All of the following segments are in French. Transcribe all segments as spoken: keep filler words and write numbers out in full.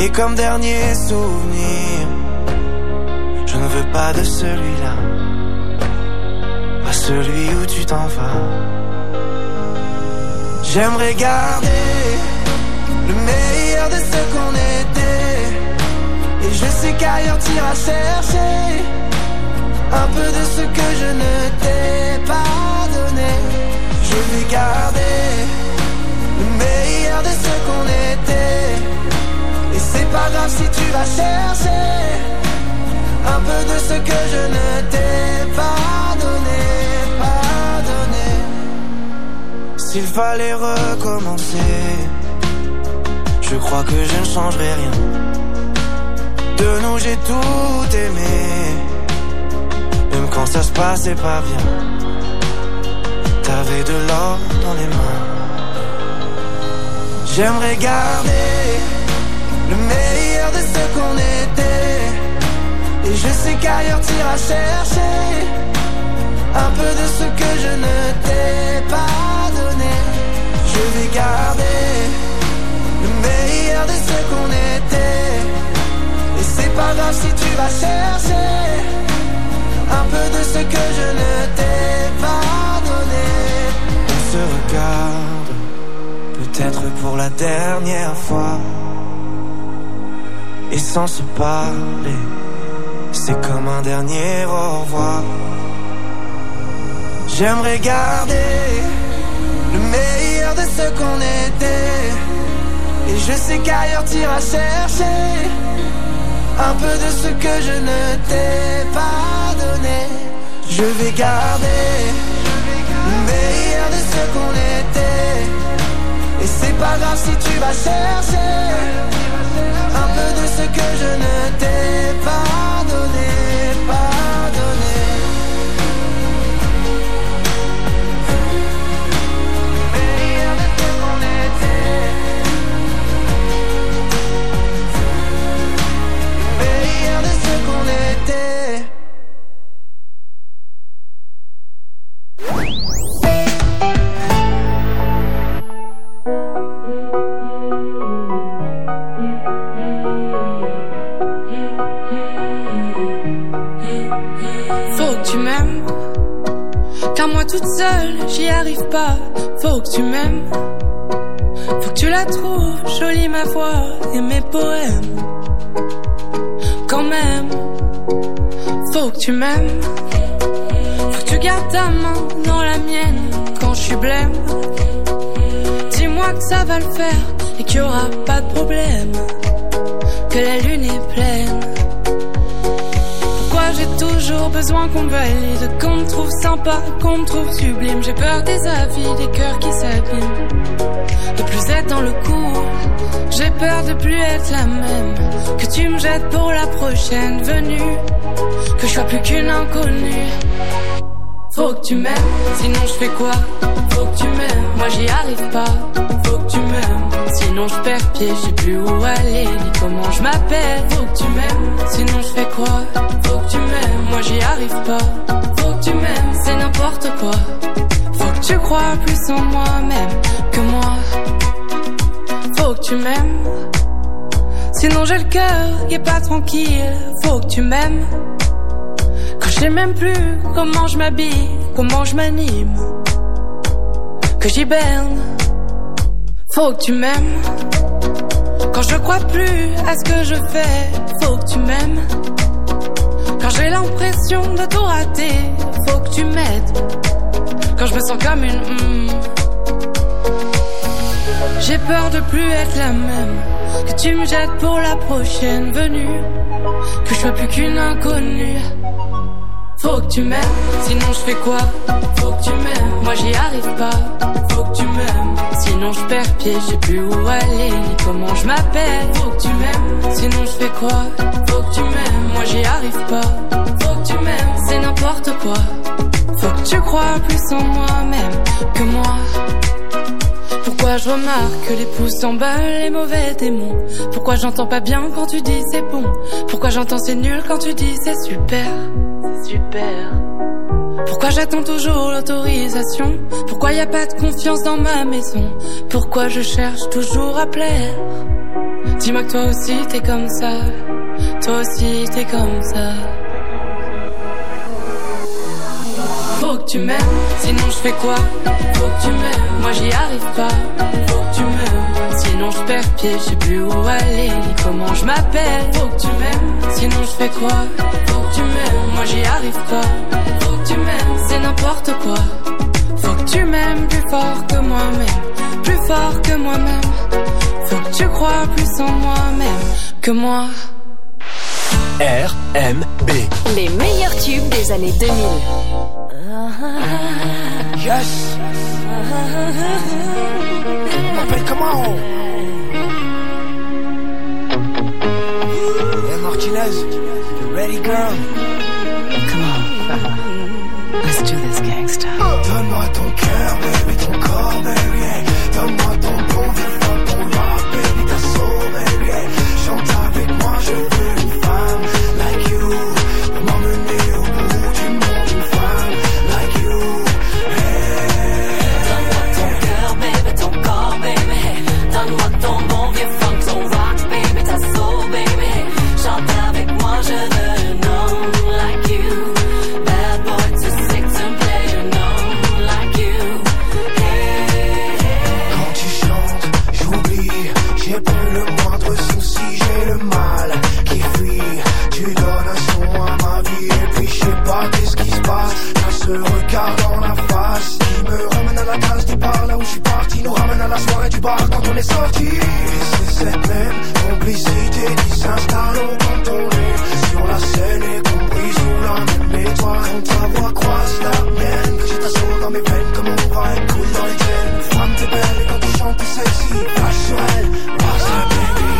Et comme dernier souvenir, je ne veux pas de celui-là, pas celui où tu t'en vas. J'aimerais garder le meilleur de ce qu'on était. Et je sais qu'ailleurs t'iras chercher un peu de ce que je ne t'ai pas donné. Je vais garder le meilleur de ce qu'on était. Et c'est pas grave si tu vas chercher un peu de ce que je ne t'ai pas donné, pas donné. S'il fallait recommencer, je crois que je ne changerai rien. De nous j'ai tout aimé, même quand ça se passait pas bien. T'avais de l'or dans les mains. J'aimerais garder le meilleur de ce qu'on était. Et je sais qu'ailleurs t'iras chercher un peu de ce que je ne t'ai pas donné. Je vais garder le meilleur de ce qu'on était. Et c'est pas grave si tu vas chercher un peu de ce que je ne t'ai pas donné. On se regarde, peut-être pour la dernière fois. Et sans se parler, c'est comme un dernier au revoir. J'aimerais garder le meilleur de ce qu'on était. Et je sais qu'ailleurs t'iras chercher un peu de ce que je ne t'ai pas donné. Je vais garder le meilleur de ce qu'on était. Et c'est pas grave si tu vas chercher un peu de ce que je ne t'ai pas donné, pas donné. Meilleur de ce qu'on était. Meilleur de ce qu'on était. Toute seule, j'y arrive pas. Faut que tu m'aimes. Faut que tu la trouves jolie ma voix et mes poèmes. Quand même, faut que tu m'aimes. Faut que tu gardes ta main dans la mienne quand je suis blême. Dis-moi que ça va le faire et qu'il y aura pas de problème. Que la lune est pleine. J'ai toujours besoin qu'on me valide, qu'on me trouve sympa, qu'on me trouve sublime. J'ai peur des avis, des cœurs qui s'abîment, de plus être dans le coup. J'ai peur de plus être la même, que tu me jettes pour la prochaine venue, que je sois plus qu'une inconnue. Faut que tu m'aimes, sinon je fais quoi? Faut que tu m'aimes, moi j'y arrive pas. Faut que tu m'aimes, sinon je perds pied, je sais plus où aller, ni comment je m'appelle. Faut que tu m'aimes, sinon je fais quoi? Faut que tu m'aimes, moi j'y arrive pas. Faut que tu m'aimes, c'est n'importe quoi. Faut que tu crois plus en moi-même que moi. Faut que tu m'aimes, sinon j'ai le cœur qui est pas tranquille. Faut que tu m'aimes, quand je sais même plus comment je m'habille, comment je m'anime, que j'hiberne. Faut que tu m'aimes, quand je crois plus à ce que je fais. Faut que tu m'aimes, quand j'ai l'impression de tout rater. Faut que tu m'aides, quand je me sens comme une mm. J'ai peur de plus être la même, que tu me jettes pour la prochaine venue, que je sois plus qu'une inconnue. Faut que tu m'aimes, sinon je fais quoi? Faut que tu m'aimes, moi j'y arrive pas. Faut que tu m'aimes, sinon je perds pied, je sais plus où aller, ni comment je m'appelle. Faut que tu m'aimes, sinon je fais quoi? Faut que tu m'aimes, moi j'y arrive pas. Faut que tu m'aimes, c'est n'importe quoi. Faut que tu crois plus en moi-même que moi. Pourquoi je remarque que les pouces s'emballent, les mauvais démons? Pourquoi j'entends pas bien quand tu dis c'est bon? Pourquoi j'entends c'est nul quand tu dis c'est super? C'est super. Pourquoi j'attends toujours l'autorisation? Pourquoi y a pas de confiance dans ma maison? Pourquoi je cherche toujours à plaire? Dis-moi que toi aussi t'es comme ça, toi aussi t'es comme ça. Faut que tu m'aimes, sinon je fais quoi? Faut que tu m'aimes, moi j'y arrive pas. Faut que tu m'aimes, sinon je perds pied, je sais plus où aller, ni comment je m'appelle. Faut que tu m'aimes, sinon je fais quoi? Faut que tu m'aimes, moi j'y arrive pas. Faut que tu m'aimes, c'est n'importe quoi. Faut que tu m'aimes plus fort que moi-même, plus fort que moi-même. Faut que tu crois plus en moi-même que moi. R M B. Les meilleurs tubes des années deux mille. Yes. M'appelle comment? Hey Martinez, you ready girl? Come on, let's do this gangsta. Donne-moi ton cœur, baby, ton corps, baby, hey. Donne-moi ton bon vieux fun, ton rock, baby, ta soul, baby, hey. Chante avec moi, je veux une femme like you, pour m'emmener au bout du monde, une femme like you, hey. Donne-moi ton cœur, baby, ton corps, baby, hey. Donne-moi ton bon vieux funk, ton rock, baby, ta soul, baby, hey. Chante avec moi, je veux un homme like you. Bad boy to six and play an homme like you, hey. Quand tu chantes, j'oublie, j'ai plus le moindre souci, j'ai le mal qui fuit. Tu donnes un son à ma vie et puis je sais pas qu'est-ce qui se passe. T'as ce regard dans la face qui me ramène à la case du bar, là où je suis parti, nous ramène à la soirée du bar quand on est sorti. Et c'est cette même complicité qui s'installe quand on est sur la scène et compris sous la même étoile. Quand ta voix croise la mienne, que j'ai ta soul dans mes veines, comme on va être cool dans les chaînes. Femme t'es belle et quand tu chantes t'es sexy, flash sur elle, passe la baby.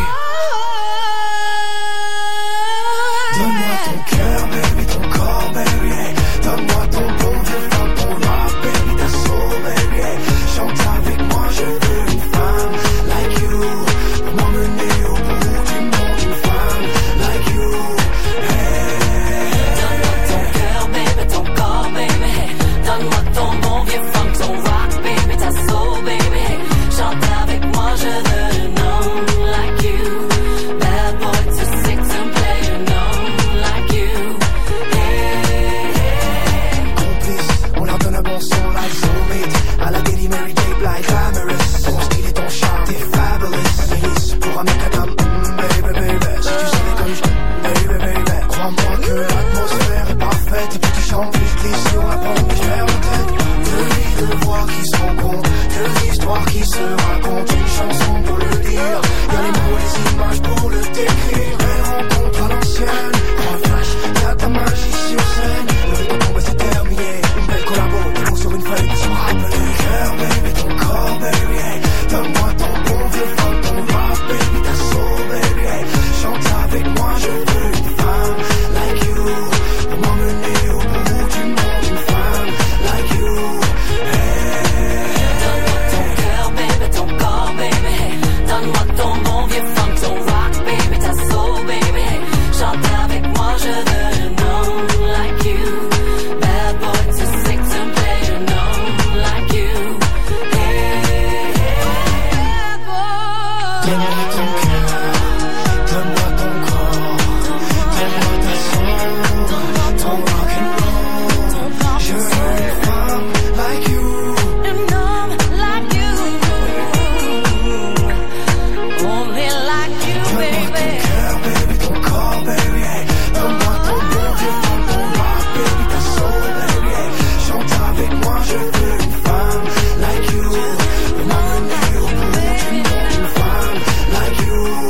Donne-moi ton cœur, baby, ton corps, baby, hey. Donne-moi ton bon vieux fun, ton rock, baby, ta soul, baby, hey. Chante avec moi, je veux une femme like you, pour m'emmener au bout du monde, une femme like you, hey. Donne-moi ton cœur, baby, ton corps, baby, hey. Donne-moi ton bon vieux funk, ton rock, baby, ta soul, baby, hey. Chante avec moi, je veux un homme like you. Bad boy to six and play an homme like you, hey. Complice, on leur donne un bon son like Soulmate. À la Daily Mary J. Blige, glamorous. Ton style et ton charme, t'es fabulous. Nice, pour un mec à dame, mm, baby, baby. Si tu savais comme je t'aime, baby, baby. Crois-moi que l'atmosphère est parfaite. Et puis tu chantes, puis je glisse sur la pente, puis je perds la tête. Deux vies, deux voix qui se rencontrent, deux histoires qui se racontent. Une chanson pour le dire, y'a les mots, les images pour le décrire. Belle rencontre à l'ancienne, grand flash, y'a ta magie sur scène. Le rythme tombe, c'est terminé. Une belle collabo, des mots sur une feuille qui se rappellent. Cœur, baby, ton corps, baby, hey. Donne-moi ton bon vieux fun, ton rock, baby, ta soul, baby, hey. Chante avec moi, je veux une femme like you, pour m'emmener au bout du monde, une femme like you, hey. Donne-moi ton cœur, baby, ton corps, baby, hey. Donne-moi ton bon vieux funk, ton rock, baby, ta soul, baby, hey. Chante avec moi, je veux un homme like you. Bad boy to six and play an homme like you, hey. Bad boy. Donne-moi ton cœur, donne-moi ton corps, donne-moi ta soul, ton rock and roll. Je veux une femme like you. An homme like you. Only like you, Donne-moi ton baby. cœur, baby, ton corps, baby, hey. Donne-moi ton bon vieux fun, ton rock, baby, ta soul, baby, hey. Chante avec moi, je veux une femme like you, pour m'emmener au bout du monde, une femme like you.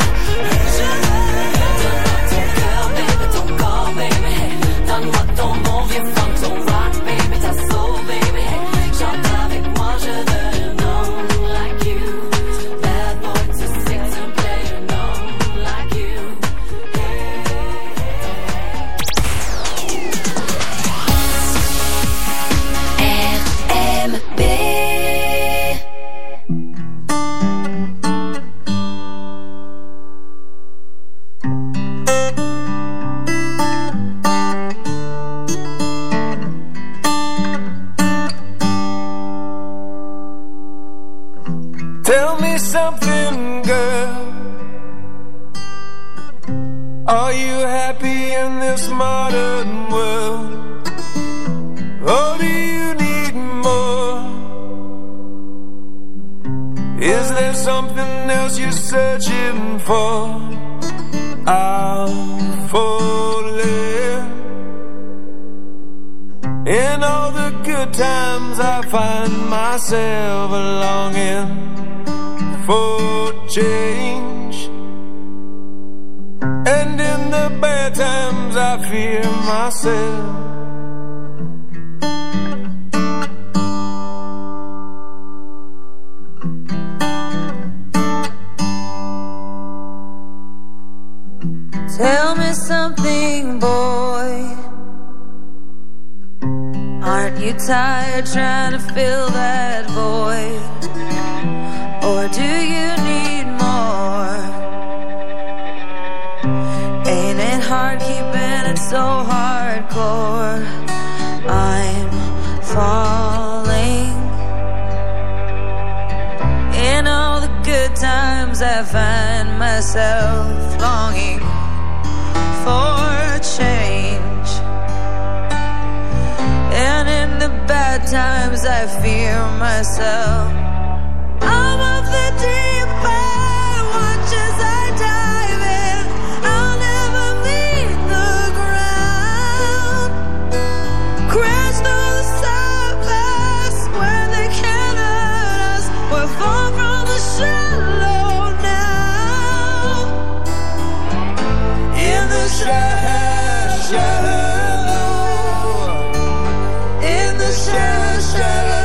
you happy in this modern world? Or do you need more? Is there something else you're searching for? I'm falling. In all the good times I find myself longing for change, and in the bad times I fear myself. Tell me something, boy. Aren't you tired trying to fill that void? Or do you need more? Ain't it hard keeping it so hardcore? I'm falling. In all the good times I find myself longing for change, and in the bad times I fear myself. I'm of the deep end, watch as I dive in. I'll never meet the ground. Crash through the surface where they can't hurt us. We're far from the shallow now. In the shallow, shallow, in the shallow, shallow.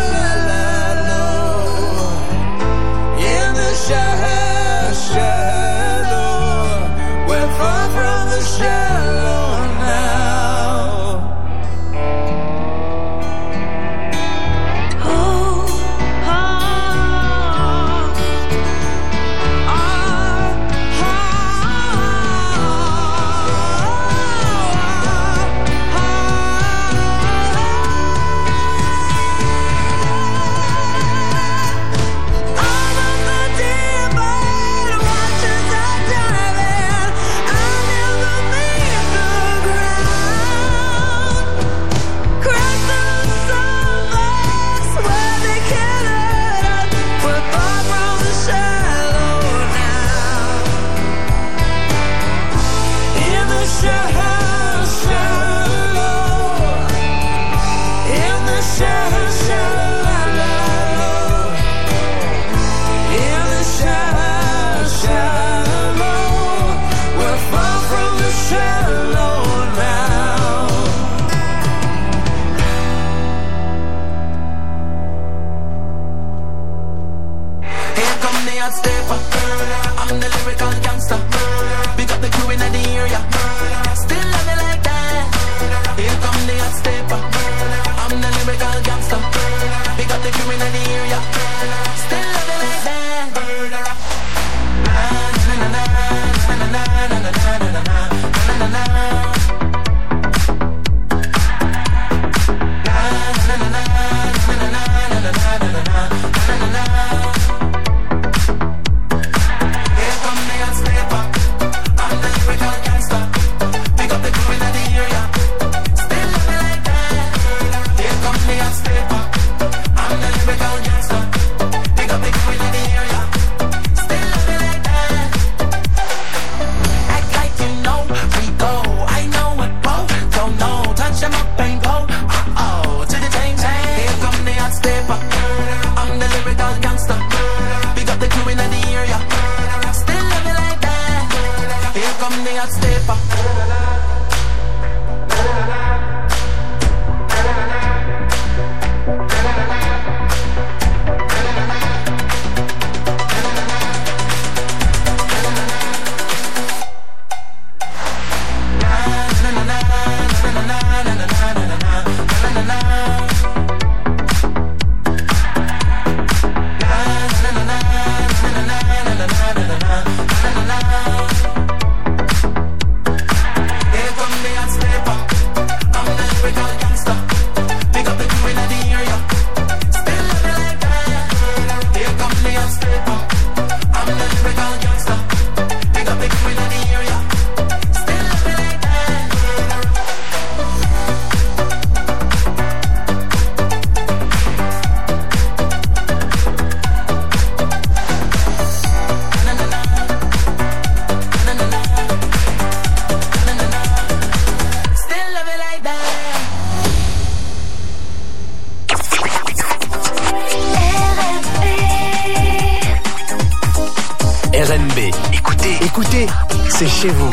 Écoutez, c'est chez vous.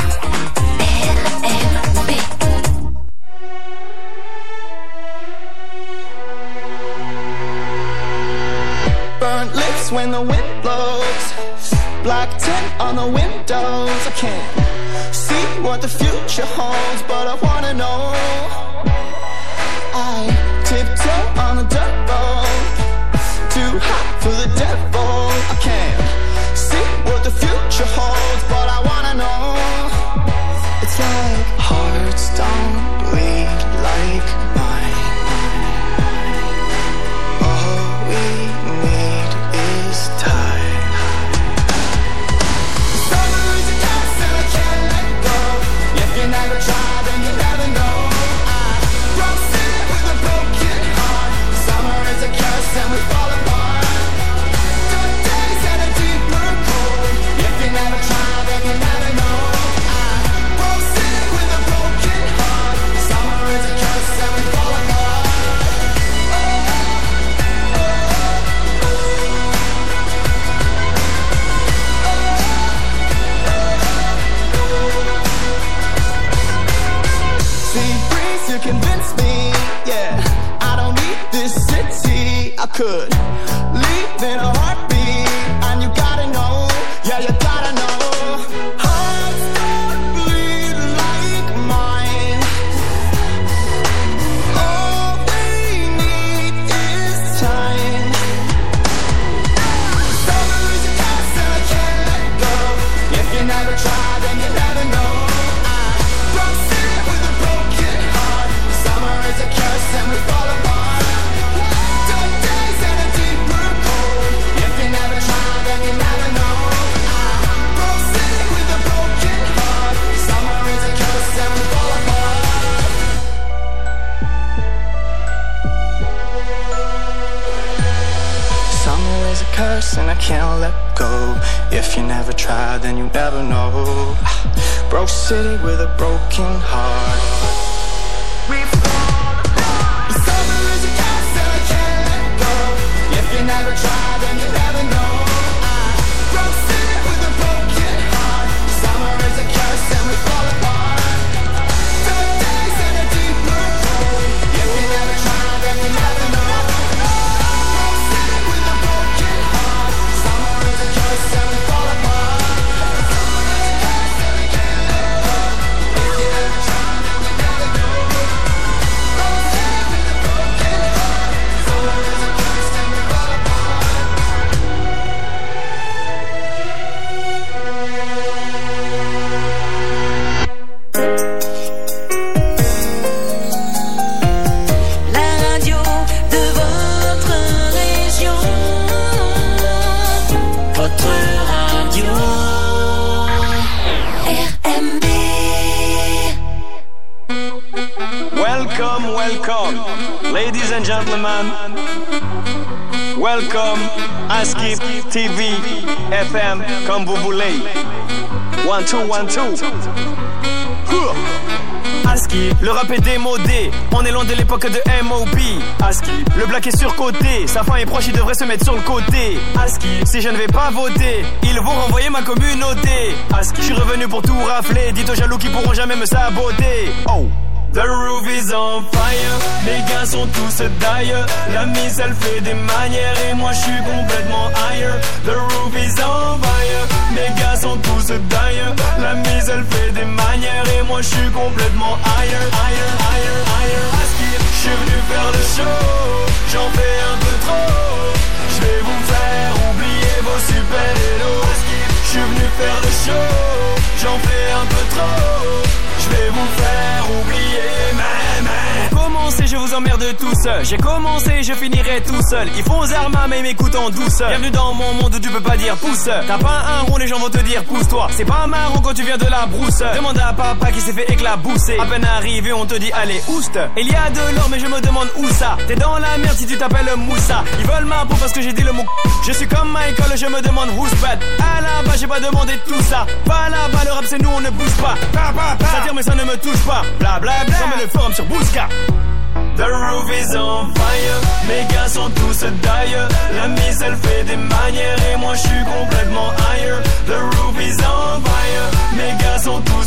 Burnt lips when the wind blows. Black tint on the windows. I can't see what the future holds, but I wanna know. I tiptoe on the dirt road. Too hot for the devil. I can't see what the future holds, but I wanna know. It's like hearts don't bleed like mine. All we need is time. Summer is a curse and I can't let go. If you never try, then you never know. I broke city with a broken heart. Summer is a curse and we fall apart. Dark days and a deeper cold. If you never try, then you never know. I broke city with a broken heart. Summer is a curse and we fall apart. Sea breeze, you convince me, yeah. I don't need this city. I could leave in a heartbeat, and you gotta know, yeah, you gotta know. Hearts don't bleed like mine. All they need is time. Summer is a curse and I can't let go. If you never try, then you never know. I broke city with a broken heart. Summer is a curse and we fall apart. Dark days and a deeper cold. If you never try, then you never know. I broke city with a broken heart. Summer is a curse and we fall apart. Summer is a curse and I can't let go. If you never try, then you never know. Broke city with a broken heart. We fall apart. Summer is a curse and I can't let go. If you never try, then you never know. I broke city with a broken heart. Summer is a curse and we fall apart. Dark days and a deeper cold. If you never try, then you never know. Broke city with a broken heart. Summer is a curse and we fall apart. Summer is a curse and I can't let go. If you never try, then you never know. Broke city with a broken heart. Summer is a curse and we fall apart. La radio de votre région. Votre radio. R M B. Welcome, welcome, ladies and gentlemen. Welcome à Skip T V F M comme vous voulez. One, two, one, two. Aski, le rap est démodé. On est loin de l'époque de M O B. Aski, le black est surcoté. Sa fin est proche, il devrait se mettre sur le côté. Aski, si je ne vais pas voter, ils vont renvoyer ma communauté. Aski, je suis revenu pour tout rafler. Dites aux jaloux qui pourront jamais me saboter. Oh! The roof is on fire, les gars sont tous d'ailleurs. La mise elle fait des manières et moi je suis complètement ailleurs. The roof is on fire, les gars sont tous d'ailleurs. La mise elle fait des manières et moi je suis complètement ailleurs, ailleurs, ailleurs, ailleurs. Aski, je suis venu faire le show, j'en fais un peu trop. Je vais vous faire oublier vos super-héros. Aski, je suis venu faire le show, j'en fais un peu trop. Je vais vous faire oublier, mais, mais. Commencez, je vous emmerde tous. J'ai commencé, je finirai tout seul. Ils font aux armes, mais ils m'écoutent en douce. Bienvenue dans mon monde où tu peux pas dire pouce. T'as pas un rond, les gens vont te dire pousse-toi. C'est pas marrant quand tu viens de la brousse. Demande à papa qui s'est fait éclabousser. À peine arrivé, on te dit allez, ouste. Il y a de l'or, mais je me demande où ça. T'es dans la merde si tu t'appelles Moussa. Ils veulent ma peau parce que j'ai dit le mot. Je suis comme Michael, je me demande who's bad. À la base, j'ai pas demandé tout ça. Pas là-bas, le rap c'est nous, on ne bouge pas. Ça tire, mais ça ne me touche pas. Bla bla bla, comme le forum sur Bousca. The roof is on fire, mes gars sont tous d'ailleurs. La mise elle fait des manières et moi je suis complètement ailleurs. The roof is on fire.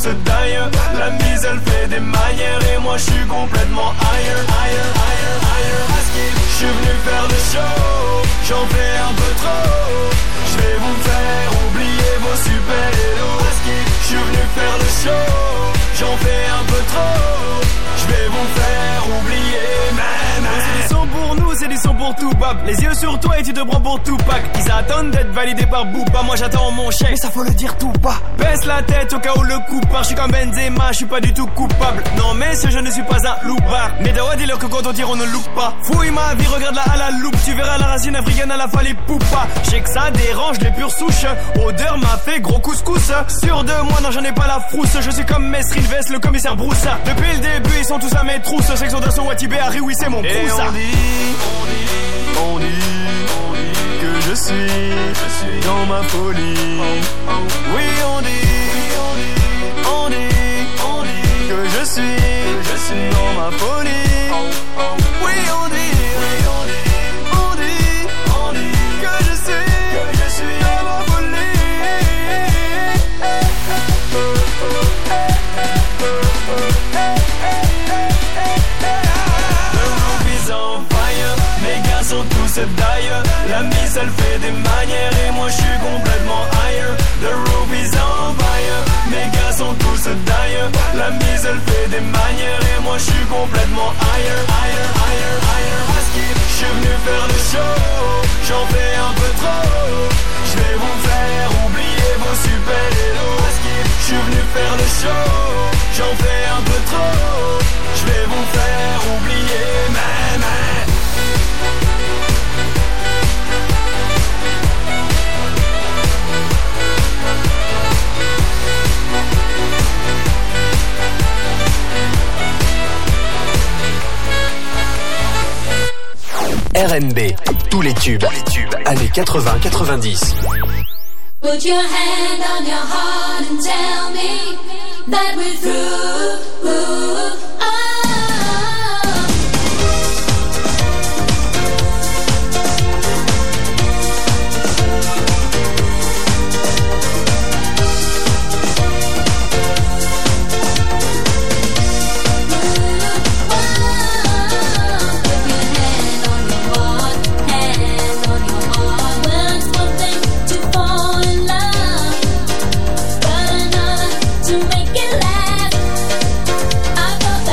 tous d'ailleurs. La mise elle fait des manières et moi je suis complètement ailleurs, ailleurs, ailleurs, ailleurs. Je suis venu faire le show, j'en fais un peu trop. Je vais vous faire oublier vos super-héros. Je suis venu faire le show, j'en fais un peu trop. Je vais vous faire oublier même. C'est des sons pour nous, c'est des sons pour tout bab. Les yeux sur toi et tu te prends pour Tupac. Ils attendent d'être validés par Booba. Moi j'attends mon chèque, mais ça faut le dire tout bas. Baisse la tête au cas où le coup part. Je suis comme Benzema, je suis pas du tout coupable. Non mais ce je ne suis pas un loupard. Mais Dawa dis-leur que quand on tire on ne loupe pas. Fouille ma vie, regarde-la à la loupe. Tu verras la racine africaine à la Fali Poupa. Je sais que ça dérange les pures souches. Odeur m'a fait gros couscous. Sûr de moi non j'en ai pas la frousse. Je suis comme Mesrine Vest, le commissaire Broussa. Depuis le début ils sont tous à mes trousses. Section d'assaut Watibé, Harry, oui c'est mon Et Proussa. on dit, on dit, on dit que je suis, je suis dans ma folie. Oui on dit, on dit, on dit, on dit que je suis, je suis dans ma folie. Oui on dit, oui on dit, on dit, on dit que je suis, que je suis dans ma folie. Sont tous d'ailleurs. La mise elle fait des manières et moi je suis complètement ailleurs. The roof is on fire. Mes gars sont tous d'ailleurs. La mise elle fait des manières et moi je suis complètement ailleurs, ailleurs, ailleurs, ailleurs. Je suis venu faire le show, j'en fais un peu trop. Je vais vous faire oublier vos super-héros. Je suis venu faire le show, j'en fais un peu trop. Je vais vous faire oublier même. R N B, tous les tubes, tous les tubes, années quatre-vingts quatre-vingt-dix. Put your hand on your heart and tell me that we're through. Oh. To make it last, I thought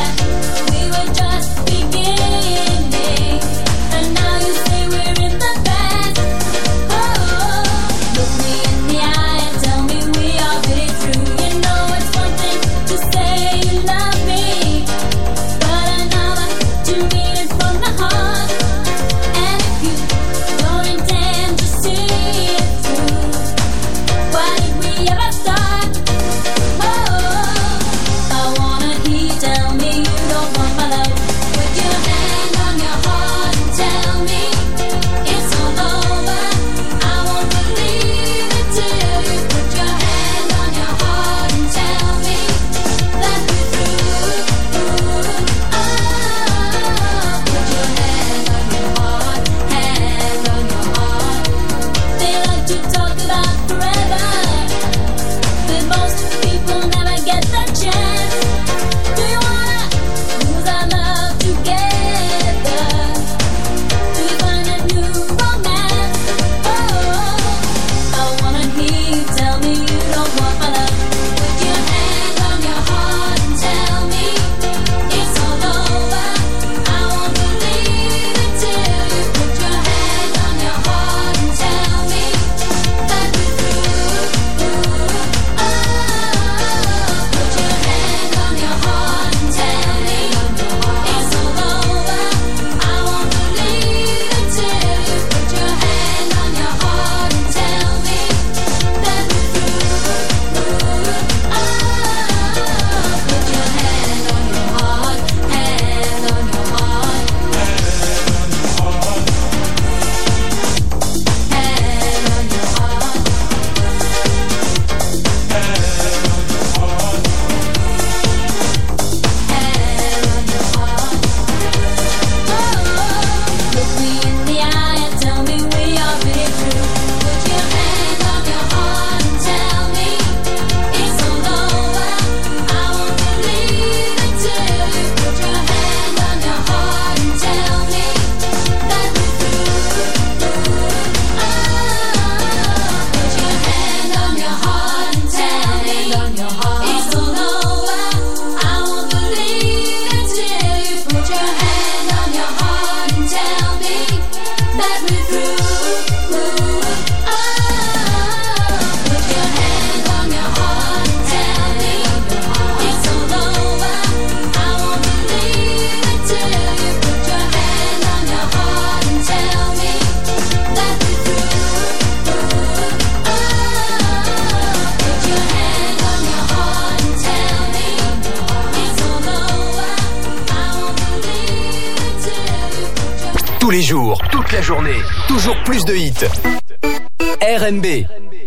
les jours, toute la journée, toujours plus de hits. R and B.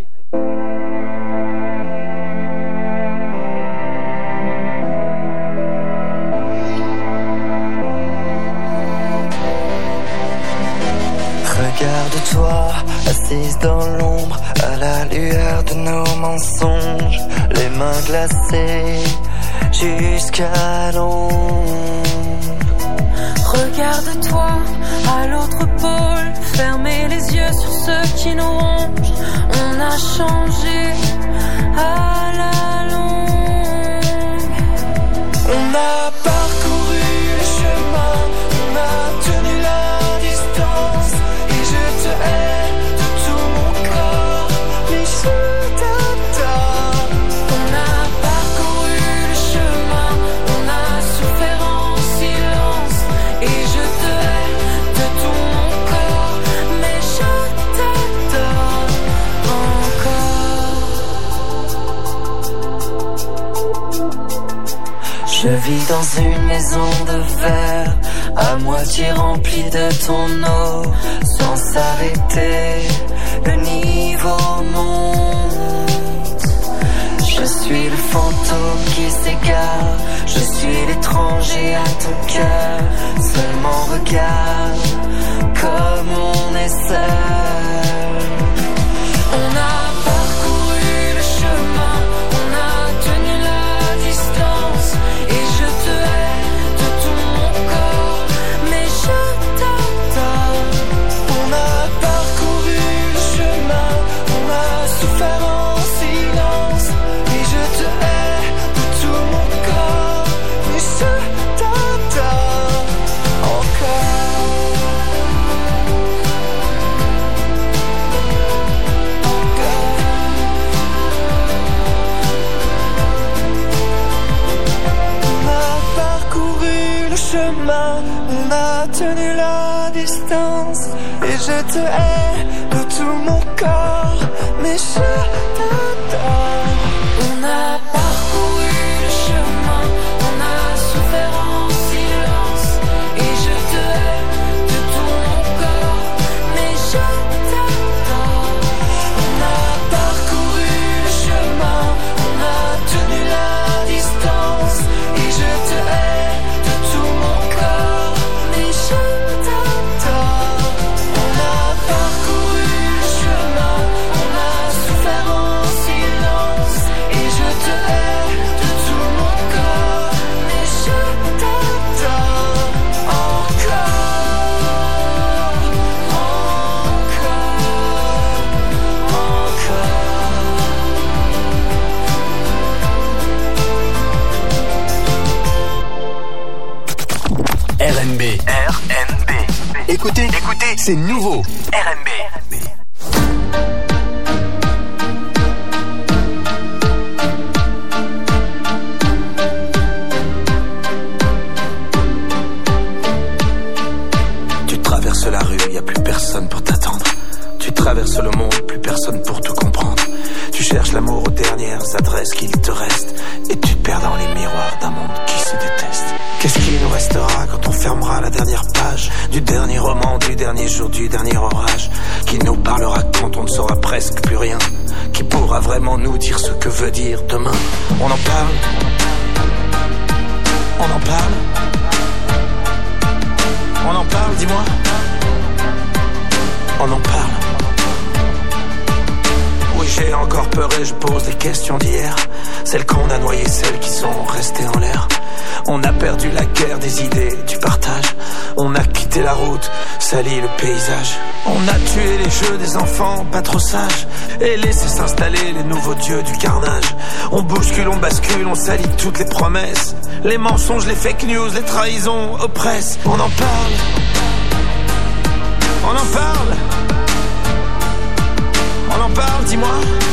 Regarde-toi, assise dans l'ombre, à la lueur de nos mensonges, les mains glacées jusqu'à l'ombre. Regarde-toi à l'autre pôle, fermez les yeux sur ceux qui nous rongent. On a changé à la longue. On a parcouru le chemin, on a tenu la distance, et je te hais de tout mon corps, mais je t'adore. On a parcouru le chemin, on a souffert en silence, et je te hais de tout mon corps, mais je t'adore encore. Je vis dans une maison de verre, à moitié remplie de ton eau, sans s'arrêter, le niveau monte. Je suis le fantôme qui s'égare, je suis l'étranger à ton cœur. Seulement regarde comme on est seul. On a parcouru le chemin, on a tenu la distance, et je te hais de tout mon corps, mais je t'adore. On a parcouru le chemin, on a souffert en silence, et je te hais de tout mon corps, mais je t'adore encore. On a parcouru le chemin, on a tenu la distance, et je te hais de tout mon corps, mais je t'adore. On a parcouru le chemin, on a souffert en silence, et je te hais de tout mon corps, mais je t'adore. On a parcouru le chemin, on a tenu la distance, et je te hais de tout mon corps, mais je t'adore. On a parcouru le chemin, on a souffert en silence, et je te hais de tout mon corps, mais je t'adore encore, R and B. R and B. Écoutez, écoutez, c'est nouveau. R and B. Tu traverses la rue, y a plus personne pour t'attendre. Tu traverses le monde, plus personne pour tout comprendre. Tu cherches l'amour aux dernières adresses qu'il te reste, et tu te perds dans les miroirs d'un monde qui se déteste. Qu'est-ce qui nous restera quand on fermera la dernière page du dernier roman, du dernier jour, du dernier orage? Qui nous parlera quand on ne saura presque plus rien? Qui pourra vraiment nous dire ce que veut dire demain? On en parle? On en parle? On en parle, dis-moi. On en parle. Oui, j'ai encore peur et je pose les questions d'hier, celles qu'on a noyées, celles qui sont restées en l'air. On a perdu la guerre des idées, du partage. On a quitté la route, sali le paysage. On a tué les jeux des enfants pas trop sages, et laissé s'installer les nouveaux dieux du carnage. On bouscule, on bascule, on salit toutes les promesses, les mensonges, les fake news, les trahisons oppressent. On en parle. On en parle. On en parle, dis-moi.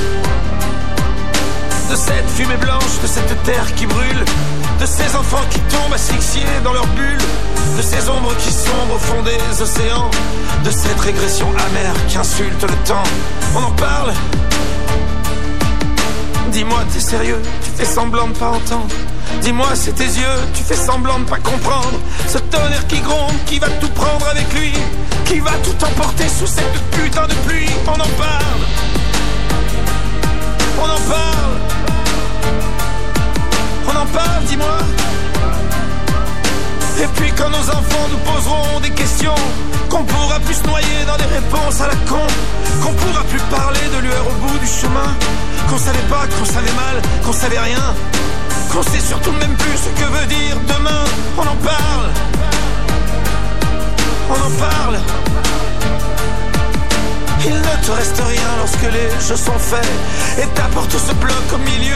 De cette fumée blanche, de cette terre qui brûle, de ces enfants qui tombent asphyxiés dans leur bulle, de ces ombres qui sombrent au fond des océans, de cette régression amère qui insulte le temps. On en parle. Dis-moi, t'es sérieux? Tu fais semblant de pas entendre. Dis-moi, c'est tes yeux, tu fais semblant de pas comprendre. Ce tonnerre qui gronde, qui va tout prendre avec lui, qui va tout emporter sous cette putain de pluie. On en parle, on en parle, on en parle, dis-moi. Et puis quand nos enfants nous poseront des questions, qu'on pourra plus se noyer dans des réponses à la con, qu'on pourra plus parler de lueur au bout du chemin, qu'on savait pas, qu'on savait mal, qu'on savait rien, qu'on sait surtout même plus ce que veut dire demain. On en parle, on en parle. Il ne te reste rien lorsque les jeux sont faits et ta porte se bloque au milieu